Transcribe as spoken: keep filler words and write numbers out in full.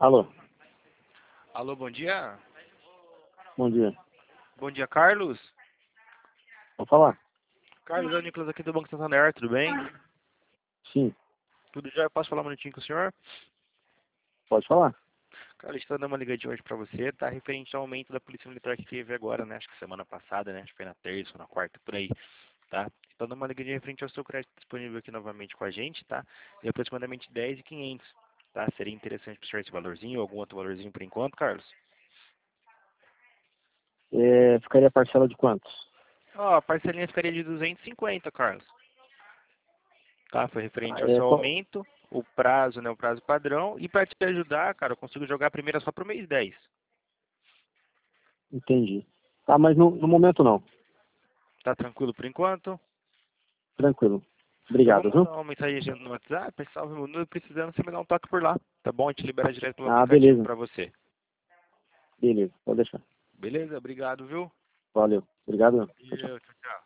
Alô, Alô, bom dia. bom dia. Bom dia, Carlos. Vou falar? Carlos, é o Nicolas aqui do Banco Santander, tudo bem? Sim, Tudo já? Posso falar um minutinho com o senhor? pode falar. Cara, estou dando uma ligadinha hoje pra você, tá? Referente ao aumento da Polícia Militar que teve agora, né? Acho que semana passada, né? Acho que foi na terça ou na quarta, por aí, tá? Estou dando uma ligadinha referente ao seu crédito disponível aqui novamente com a gente, tá? De aproximadamente dez mil e quinhentos, tá? Seria interessante para o senhor esse valorzinho ou algum outro valorzinho por enquanto, Carlos? É, ficaria a parcela de quantos? Ó, a parcelinha ficaria de duzentos e cinquenta, Carlos. Tá? Foi Ah, referente ao é, seu qual- aumento, o prazo, né? O prazo padrão. E para te ajudar, cara, eu consigo jogar a primeira só pro mês dez. Entendi. Tá, mas no, no momento não. Tá tranquilo por enquanto? Tranquilo. Eu vou Obrigado, viu? mandar uma mensagem no WhatsApp, salve meu número, precisando, você me dá um toque por lá. Tá bom? A gente libera direto pelo Ah, aplicativo beleza. pra você. Beleza, pode deixar. Beleza? Obrigado, viu? Valeu. Obrigado. Tchau, tchau. Valeu, tchau, tchau.